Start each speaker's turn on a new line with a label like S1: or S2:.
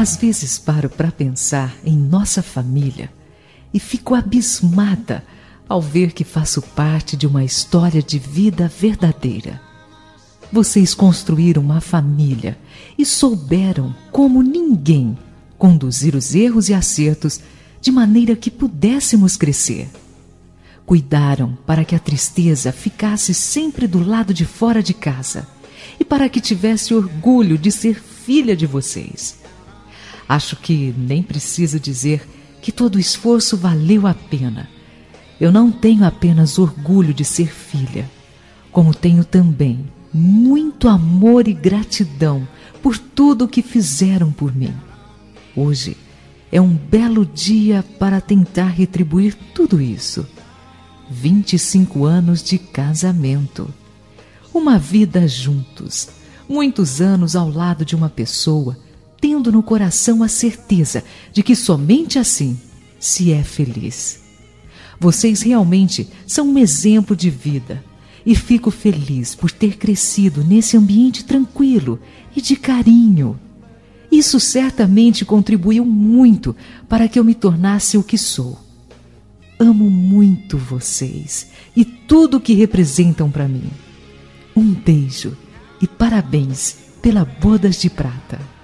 S1: Às vezes paro para pensar em nossa família e fico abismada ao ver que faço parte de uma história de vida verdadeira. Vocês construíram uma família e souberam, como ninguém, conduzir os erros e acertos de maneira que pudéssemos crescer. Cuidaram para que a tristeza ficasse sempre do lado de fora de casa e para que tivesse orgulho de ser filha de vocês. Acho que nem preciso dizer que todo o esforço valeu a pena. Eu não tenho apenas orgulho de ser filha, como tenho também muito amor e gratidão por tudo o que fizeram por mim. Hoje é um belo dia para tentar retribuir tudo isso. 25 anos de casamento. Uma vida juntos. Muitos anos ao lado de uma pessoa, tendo no coração a certeza de que somente assim se é feliz. Vocês realmente são um exemplo de vida e fico feliz por ter crescido nesse ambiente tranquilo e de carinho. Isso certamente contribuiu muito para que eu me tornasse o que sou. Amo muito vocês e tudo o que representam para mim. Um beijo e parabéns pela Bodas de Prata.